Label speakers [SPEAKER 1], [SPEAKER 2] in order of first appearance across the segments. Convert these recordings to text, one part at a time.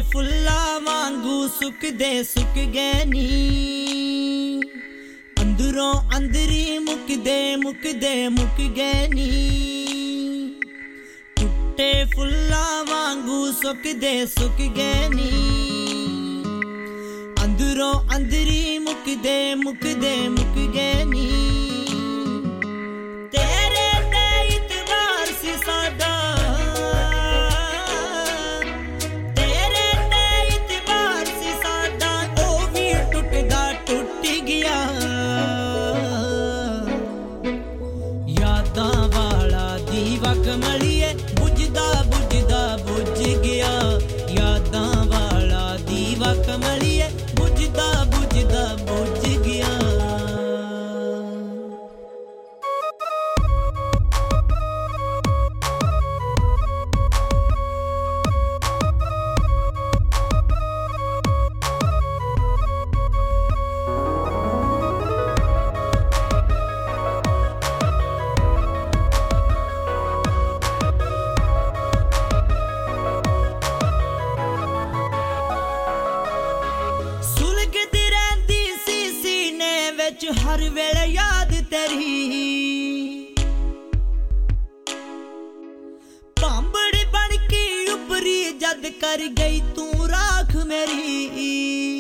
[SPEAKER 1] ਫੁੱਲਾਂ ਵਾਂਗੂ ਸੁੱਕਦੇ ਸੁੱਕ ਗਏ ਨੀ ਅੰਦਰੋਂ ਅੰਦਰੀ ਮੁੱਕਦੇ ਮੁੱਕ ਗਏ ਨੀ ਟੁੱਟੇ ਫੁੱਲਾਂ ਵਾਂਗੂ ਸੁੱਕਦੇ ਸੁੱਕ ਗਏ ਨੀ ਅੰਦਰੋਂ ਅੰਦਰੀ ਮੁੱਕਦੇ ਮੁੱਕ ਗਏ ਨੀ ਤੇਰੇ ਤੇ ਇਤਬਾਰ ਸੀ ਸਾਡਾ ਤੇਰੇ ਤੇ ਇਤਬਾਰ ਸੀ ਸਾਡਾ ਉਹ ਵੀ ਟੁੱਟਦਾ ਟੁੱਟ ਗਿਆ ਯਾਦਾਂ ਵਾਲਾ ਦੀਵਾ ਕਮਲੀਏ ਬੁਝਦਾ ਬੁਝ ਗਿਆ ਯਾਦਾਂ ਵਾਲਾ ਦੀਵਾ ਕਮਲੀਏ ਬੁਝਦਾ ਬੁਝ ਗਿਆ हर वेले याद तेरी भांबड़ी बन के उभरी जद कर गई तू राख मेरी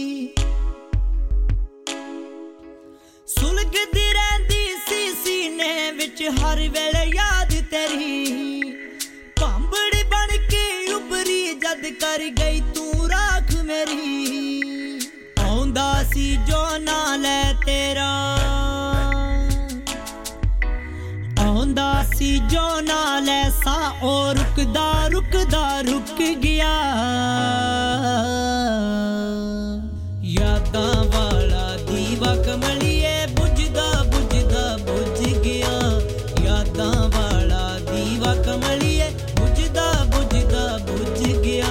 [SPEAKER 1] सुलगदी रहंदी सी सीने विच हर वेले याद तेरी भांबड़ी बन के उभरी जद कर गई तू राख मेरी आउंदा सी जो नाल तेरा आउंदा सी जो नाल सा ओ रुक गया यादां वाला दीवा कमलिए बुझदा बुझ गया यादां वाला दीवा कमलिए बुझदा बुझ गया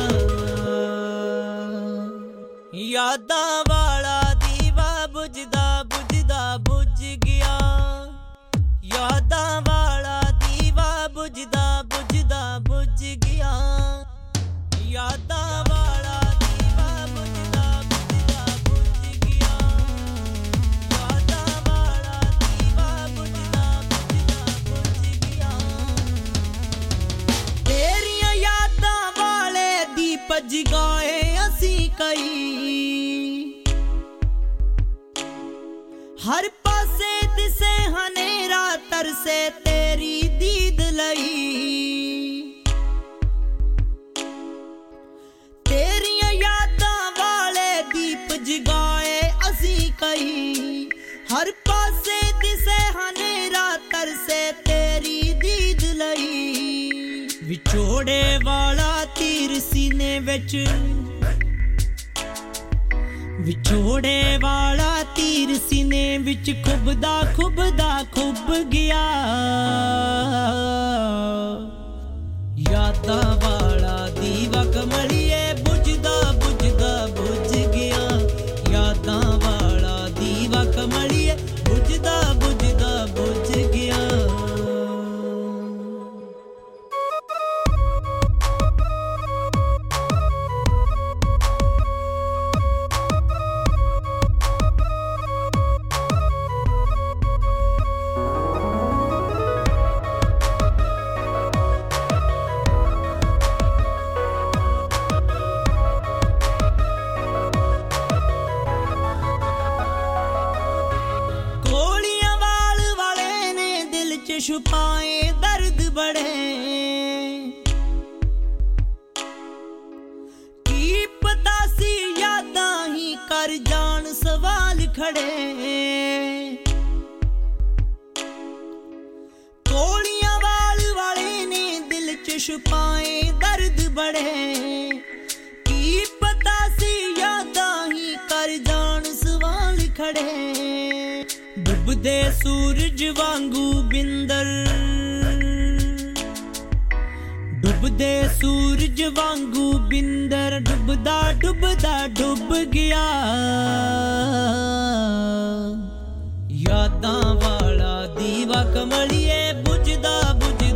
[SPEAKER 1] यादां वाला दीवा बुझदा बुझ गया यादां वाला दीवा बुझदा बुझ गया यादां वाला दीवा बुझदा बुझ गया यादां वाला दीवा बुझदा बुझ गया तेरियां यादां वाले दीप जगाए असी कई हर पासे दिसे हनेरा तरसे तेरी दीद लई तेरियां यादां वाले दीप जगाए असी कई हर पासे दिसे हनेरा तरसे तेरी दीद लई विछोड़े वाला तीर सीने विच विछोड़े वाला तीर सीने विच खुबदा खुब गया यादां वाला दीवा कमलिए बुझदा बुझ गया यादां वाला दीवा कमलिए बुझदा बुझ गया छुपाए दर्द बड़े की पता सी यादां ही कर जान सवाल खड़े कोलियां वाले ने दिल च छुपाए दर्द बड़े की पता सी यादां ही कर जान सवाल खड़े डुबदे सूरज वांगू बिंदर डुबदे सूरज वांगू बिंदर डुबदा डुब गया यादां वाला दीवा कमलिए बुझदा बुझ